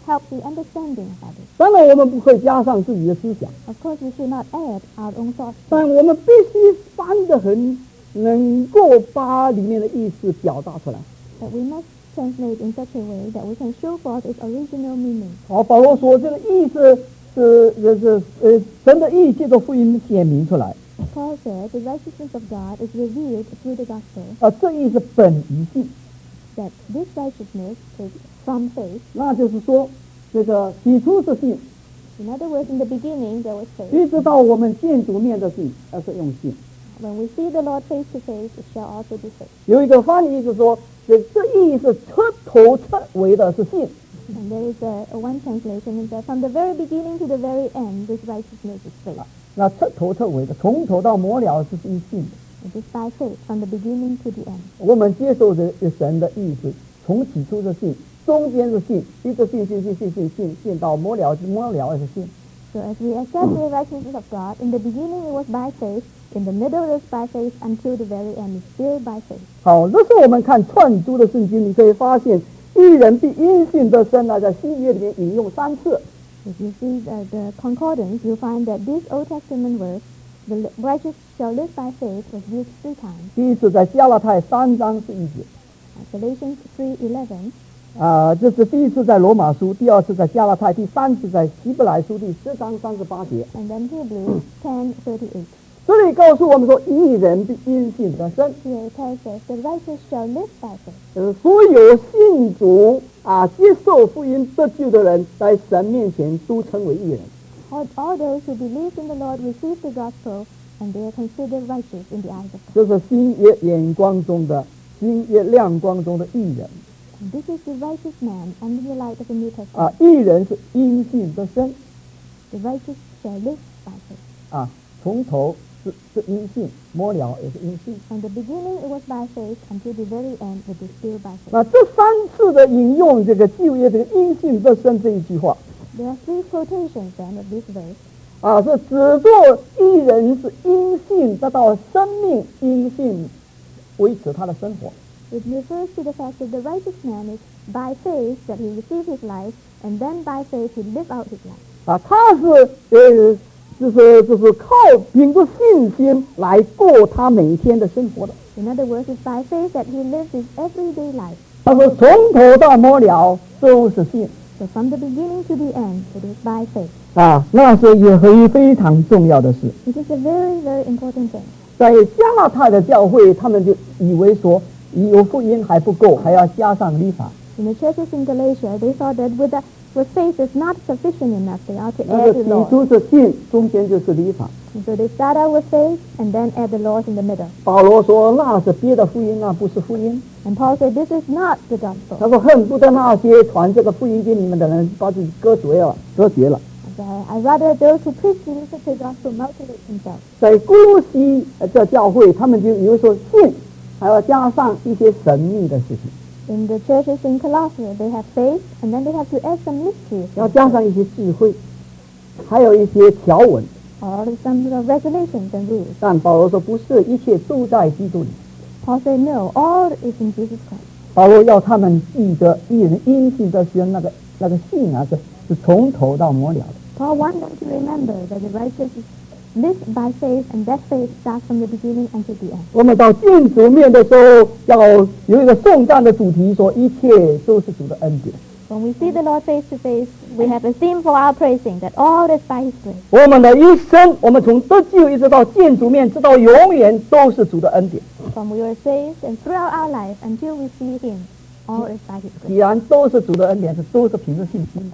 help the understanding of others. 当然，我们不会加上自己的思想， Of course, we should not add our own thoughts. 但我们必须翻得很，能够把里面的意思表达出来。 But we must translate in such a way that we can show forth its original meaning. 好，保罗说这个意思是是是呃，神的意借着福音显明出来。 Paul said the righteousness of God is revealed through the gospel, 啊，这意思本于信， that this righteousness is from faith. 那就是说，这个起初是信， In other words, in the beginning there was faith. 一直到我们见主面的信，而是用信。 When we see the Lord face to face, it shall also be faith. 有一个翻译是说，这这意思彻头彻尾的是信。 And there is a, a one translation that from the very beginning to the very end, this righteousness is faith. 那彻头彻尾的，从头到末了是因信的。 It is by faith from the beginning to the end. 我们接受着神的意思，从起初是信，中间是信，一直信信信信信信信到末了，末了也是信。 So as we accept the righteousness of God, in the beginning it was by faith, in the middle it was by faith, until the very end it's still by faith. 好，这是我们看串珠的圣经，你可以发现，一人必因信得生啊，在新约里面引用三次。 If you see the, the concordance, you'll find that this Old Testament verse, the righteous shall live by faith, was used three times. 第一次在加拉太三章十一节， Uh, Galatians three eleven, 啊、这是第一次在罗马书，第二次在加拉太，第三次在希伯来书第十章三十八节。 and then Hebrews ten thirty-eight. 这里告诉我们说，一人必因信得生。 Here it tells us, the righteous shall live by faith. 呃，所有信主啊，接受福音得救的人，在神面前都称为义人。 All, all those who believe in the Lord receive the gospel, and they are considered righteous in the eyes of God. 这是新约眼光中的、新约亮光中的义人 And this is the righteous man under the light of the New Testament. 啊，义人是因信得生 The righteous shall live by faith. 啊，从头是是因信，末了也是因信。 From the beginning it was by faith, until the very end it is still by faith. 那这三次的引用这个旧约这个因信得生这一句话 There are three quotations then of this verse. 啊，是指作义人是因信得到生命，因信维持他的生活。 It refers to the fact that the righteous man is by faith that he received his life, and then by faith he live out his life. 啊，他是呃，就是就是靠凭着信心来过他每天的生活的。 In other words, it's by faith that he lives his everyday life. 他说从头到末了都是信 So from the beginning to the end, it is by faith. 啊，那是也很非常重要的事。 It is a very, very important thing. 在加拉太的教会，他们就以为说有福音还不够，还要加上律法。 In the churches in Galatia, they thought that with, the, with faith is not sufficient enough. They ought to 那 add 个 the 起 law. 初是信，中间就是律法。 And so they start out with faith and then add the laws in the middle. 保罗说那是别的福音，那不是福音。 And Paul said, this is not the gospel. 他说恨不得那些传这个福音给你们的人把自己割绝了，隔绝了。 And, uh, I rather those who preach Jesus the gospel mutilate themselves. 在哥罗西这教会，他们就以为说信还要加上一些神秘的事情， In the churches in Colossae, they have faith, and then they have to add some mysteries, 要加上一些智慧，还有一些条文。 or some sort of regulations and rules. 但保罗说不是，一切都在基督里。 Paul said, no, all is in Jesus Christ. 保罗要他们记得一人因信得生那个那个信啊，是是从头到末了的。 Paul wants them to remember that the righteous is live by faith, and that faith starts from the beginning until the end. 我们到见主面的时候，要有一个颂赞的主题，说一切都是主的恩典。 When we see the Lord face to face, we have a theme for our praising, that all is by His grace. 我们的一生，我们从得救一直到见主面，直到永远都是主的恩典。 From we are saved and throughout our life until we see Him, all is by His 既 grace. 然都是主的恩典，是都是凭着信心的。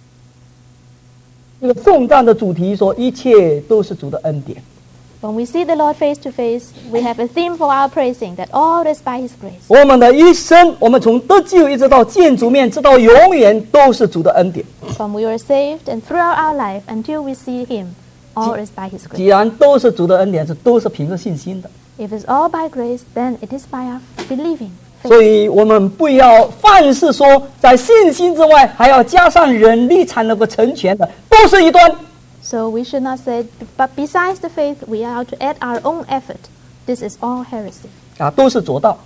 这个颂赞的主题说，一切都是主的恩典。 When we see the Lord face to face, we have a theme for our praising, that all is by His grace. 我们的一生，我们从得救一直到见主面，直到永远都是主的恩典。 From we are saved and throughout our life until we see Him, all is by His 既 grace. 然都是主的恩典，是都是凭着信心的。 If it's all by grace, then it is by our believing. 所以我们不要凡事说在信心之外还要加上人力才能够成全的，都是一端。 So we should not say, but besides the faith, we are to add our own effort. This is all heresy. 啊，都是左道。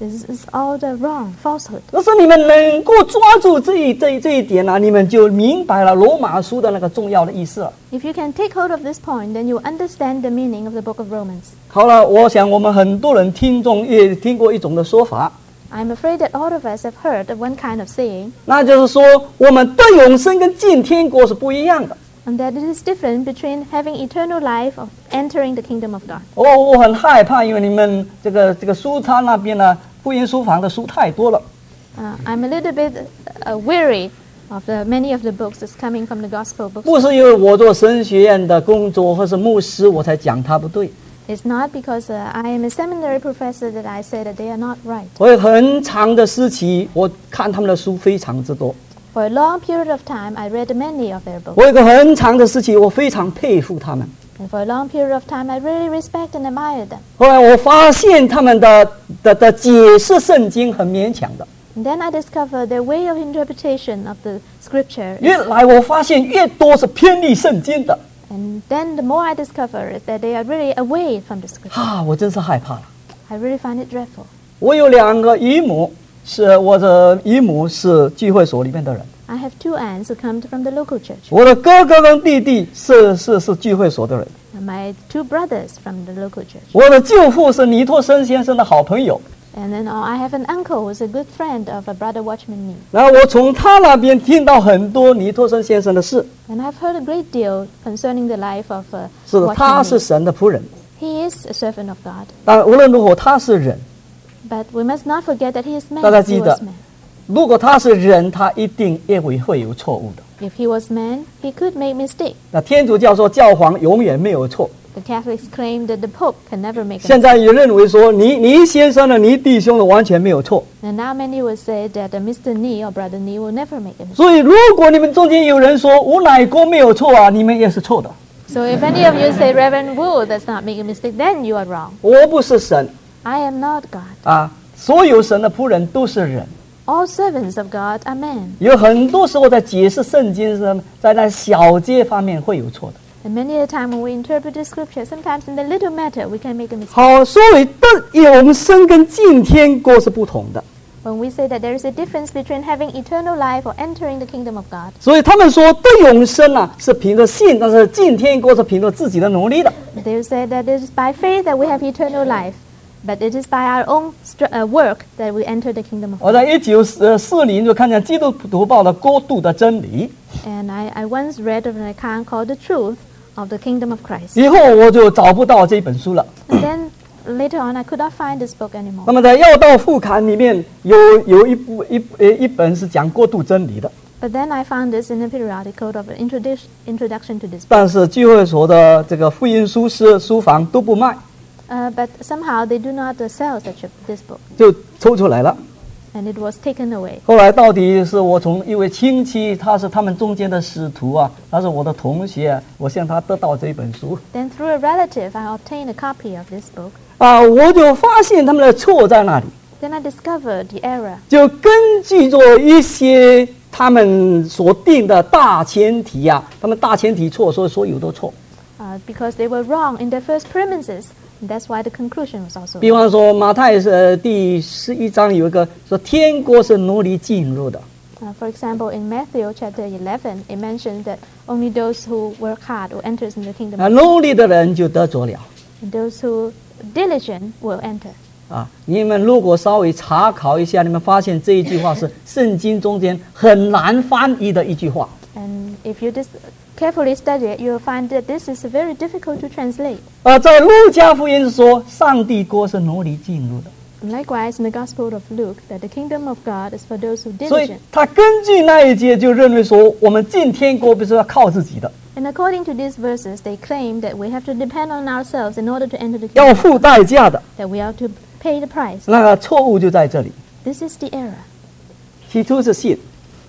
This is all the wrong falsehood. 要是你们能够抓住这一这一这一点呢、啊，你们就明白了罗马书的那个重要的意思了。 If you can take hold of this point, then you understand the meaning of the book of Romans. 好了，我想我们很多人听众也听过一种的说法， I'm afraid that all of us have heard of one kind of saying, 那就是说我们得永生跟进天国是不一样的。 and that it is different between having eternal life or entering the kingdom of God. 我我很害怕，因为你们这个这个书摊那边呢，福音书房的书太多了。 Uh, I'm a little bit uh, weary of the many of the books that's coming from the gospel books. 不是因为我做神学院的工作或是牧师，我才讲他不对。 It's not because uh, I am a seminary professor that I say that they are not right. 我有很长的时期，我看他们的书非常之多。 For a long period of time, I read many of their books. 我有一个很长的时期，我非常佩服他们。 And for a long period of time, I really respect and admire them. 后来我发现他们的的的解释圣经很勉强的。 And then I discovered their way of interpretation of the scripture. 越来我发现越多是偏离圣经的。 And then the more I discover is that they are really away from the scripture. 啊，我真是害怕了。 I really find it dreadful. 我有两个姨母，是我的姨母是聚会所里面的人。 I have two aunts who come from the local church. 我的哥哥跟弟弟是是是聚会所的人。 And my two brothers from the local church. 我的舅父是尼托生先生的好朋友。 And then oh, I have an uncle who's a good friend of a brother Watchman Nee. 然后我从他那边听到很多尼托生先生的事。 And I've heard a great deal concerning the life of uh, 是的，他 Watchman 是 Nee. 神的仆人。 He is a servant of God. 但无论如何，他是人。 But we must not forget that he is man. 大家 He 记得， was man. 如果他是人，他一定也会会有错误的。 If he was man, he could make mistake. 那天主教说教皇永远没有错。 The Catholics claim that the Pope can never make a 现 mistake. 在也认为说倪倪先生的倪弟兄的完全没有错。 And now many will say that uh, Mister Nee or Brother Nee will never make a mistake. 所以如果你们中间有人说吴乃国没有错啊，你们也是错的。 So if any of you say Reverend Wu does not make a mistake, then you are wrong. 我不是神 I am not God. 啊，所有神的仆人都是人。 All servants of God are men. 有很多时候在解释圣经上，在那小节方面会有错的。 And many a time when we interpret the scripture, sometimes in the little matter we can make a mistake. 好，所以的永生跟进天国是不同的。 When we say that there is a difference between having eternal life or entering the kingdom of God. 所以他们说得永生啊是凭着信，但是进天国是凭着自己的努力的。 They will say that it is by faith that we have eternal life, but it is by our own str- uh, work that we enter the kingdom of 我 God. 在一九四零就看见基督徒报的国度的真理， And I, I once read of an account called The Truth of the Kingdom of Christ. 以后我就找不到这本书了。 And then later on, I could not find this book 那 anymore. 么在要道副刊里面有有一部一呃一本是讲国度真理的， But then I found this in a periodical of an introdu- introduction to this book. 但是聚会所的这个福音书是书房都不卖， Uh, but somehow they do not uh, sell such a, this book. 就抽出来了。 And it was taken away. 后来到底是我从一位亲戚，他是他们中间的使徒啊，他是我的同学，我向他得到这本书 Then through a relative, I obtained a copy of this book. 啊，我就发现他们的错在那里， Then I discovered the error. 就根据着一些他们所定的大前提啊，他们大前提错，所以所有都错。 Uh, because they were wrong in their first premises. And that's why the conclusion was also 比 wrong. 方说马太是第十一章有一个说天国是奴隶进入的， Uh, for example, in Matthew chapter eleven, it mentions that only those who work hard will enter in the kingdom, 啊，努力的人就得着了。 and those who diligent will enter. 啊，你们如果稍微查考一下，你们发现这一句话是圣经中间很难翻译的一句话。 And if you just carefully study it, you'll find that this is very difficult to translate. 呃，在路加福音说，上帝国是奴隶进入的， And likewise, in the Gospel of Luke, that the kingdom of God is for those who 所以 diligent. 他根据那一节就认为说，我们进天国不是要靠自己的， And according to these verses, they claim that we have to depend on ourselves in order to enter the 要 kingdom, 付代价的。 that we have to pay the price. 那个错误就在这里。 This is the error. 起初是信，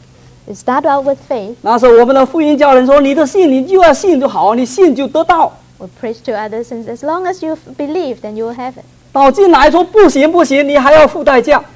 It started out with faith. 那时候我们的福音教人说，你的信你就要信就好，你信就得到。 We preach to others, and as long as you believe, then you will have it. 到进来说不行不行，你还要付代价。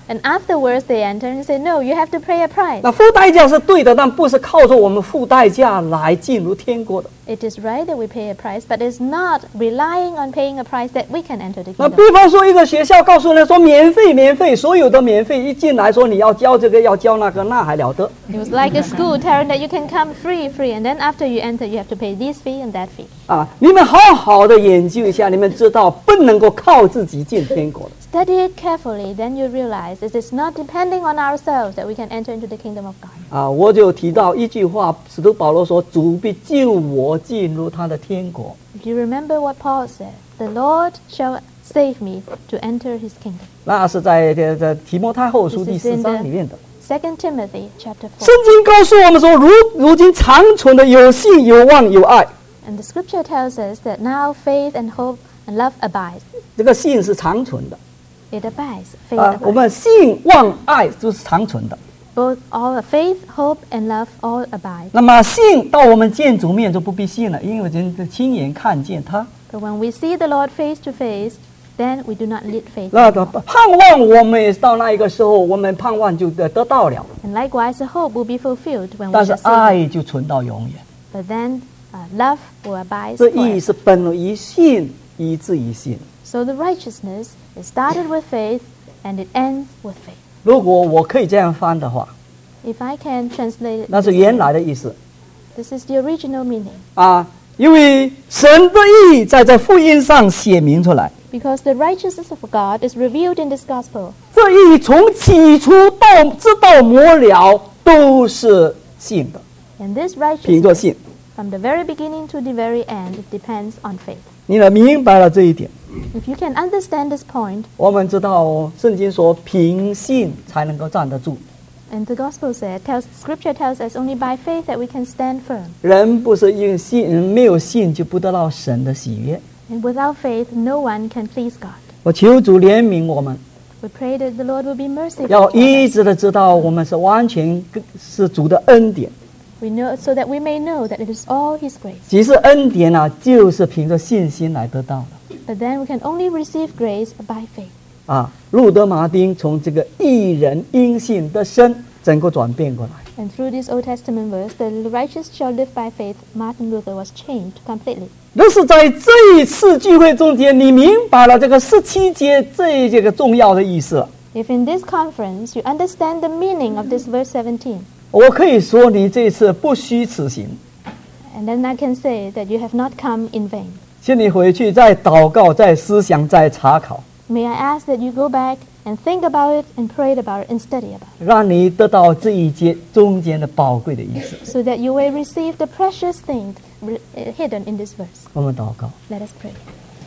And afterwards they enter and say, no, you have to pay a price. 那付代价是对的，但不是靠着我们付代价来进入天国的。 It is right that we pay a price, but it's not relying on paying a price that we can enter the 那 kingdom. 比方说，一个学校告诉人说免费免费，所有的免费，一进来说你要交这个要交那个，那还了得？ It was like a school telling that you can come free, free, and then after you enter, you have to pay this fee and that fee. 啊，你们好好的研究一下，你们知道不能够靠自己进天国的。 Study it carefully, then you realize it is not depending on ourselves that we can enter into the kingdom of God. 啊，我就提到一句话，使徒保罗说：“主必救我进入他的天国。” If you remember what Paul said, the Lord shall save me to enter his kingdom. 那是在这这提摩太后书 This 第 is 四 in 章 the 里面的。 Second Timothy chapter four. 圣经告诉我们说，如如今长存的有信、有望、有爱。 And the scripture tells us that now faith and hope and love abide. 这个信是长存的 It abides. Faith 啊，我 abides. 们信、望、爱就是长存的。 Both all faith, hope, and love all abide. 那么信到我们见主面就不必信了，因为人亲眼看见他。 But when we see the Lord face to face, then we do not need faith. 那个盼望我们也到那一个时候，我们盼望就得得到了。 And likewise, the hope will be fulfilled when we 但是 shall see him. 爱就存到永远。 But then uh, love will abide 这意 forever. 是本于信，以至于信。 So the righteousness is started with faith and it ends with faith. 如果我可以这样翻的话， If I can translate it, 那是原来的意思 this is the original meaning. 啊，因为神的意在这福音上写明出来。 Because the righteousness of God is revealed in this gospel. 这意从起初到直到末了都是信的， And this 凭着 righteousness, 信。 from the very beginning to the very end, it depends on faith. 你呢明白了这一点， If you can understand this point, 我们知道圣经说凭信才能够站得住。 and the gospel said, tells, scripture tells us only by faith that we can stand firm. 人不是因为信，没有信就不得到神的喜悦。 And without faith, no one can please God. 我求主怜悯我们， We pray that the Lord will be merciful 要 to 一 us. 直的知道我们是完全是主的恩典。 We know, so that we may know that it is all His grace. 其实恩典啊，就是凭着信心来得到的。 But then we can only receive grace by faith. 啊，路德马丁从这个义人因信得生，整个转变过来。 And through this Old Testament verse, the righteous shall live by faith, Martin Luther was changed completely. 若是在这一次聚会中间，你明白了这个十七节这这个重要的意思， If in this conference you understand the meaning of this verse seventeen, 我可以说你这次不虚此行。 and then I can say that you have not come in vain. 请你回去再祷告、再思想、再查考， May I ask that you go back and think about it and pray about it and study about it, 让你得到这一节中间的宝贵的意思。 so that you will receive the precious thing re- uh, hidden in this verse. 我们祷告， Let us pray.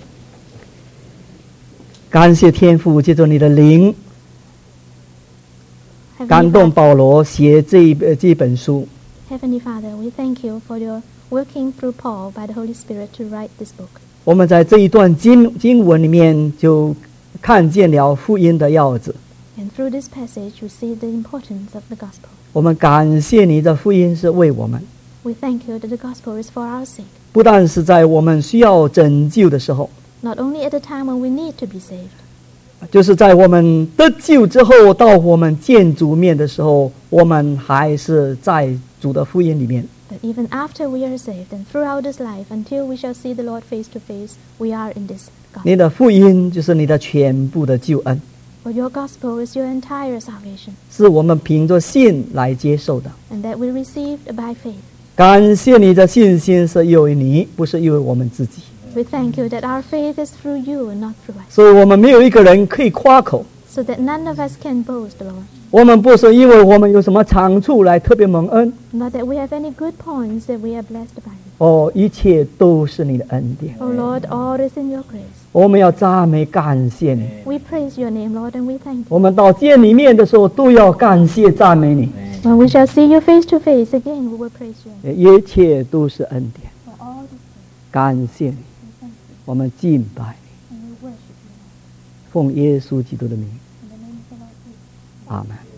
感谢天父，借着你的灵 Heavenly 感动 Father, 保罗写这一呃这本书。 Heavenly Father, we thank you for your working through Paul by the Holy Spirit to write this book. 我们在这一段经经文里面就看见了福音的要旨。 And through this passage, we see the importance of the gospel. 我们感谢你的福音是为我们， We thank you that the gospel is for our sake, 不但是在我们需要拯救的时候， not only at the time when we need to be saved, 就是在我们得救之后，到我们见主面的时候，我们还是在主的福音里面。 but even after we are saved and throughout this life, until we shall see the Lord face to face, we are in this 你 gospel. 的福音就是你的全部的救恩， For your gospel is your entire salvation, 是我们凭着信来接受的。 and that we received by faith. 感谢你的信心是由于你，不是因为我们自己。 We thank you that our faith is through you and not through us, 所以我们没有一个人可以夸口， so that none of us can boast, Lord. 我们不是因为我们有什么长处来特别蒙恩， Not that we have any good points that we are blessed by you. 哦，一切都是你的恩典。 Oh Lord, all is in your grace. 我们要赞美感谢你。 We praise your name, Lord, and we thank you. 我们到见你面的时候，都要感谢赞美你。 When we shall see you face to face again, we will praise you. 一切都是恩典， For all this, 感谢你， we thank you 我们敬拜你， and we worship you. 奉耶稣基督的名， In the name of the Lord Jesus. 阿门。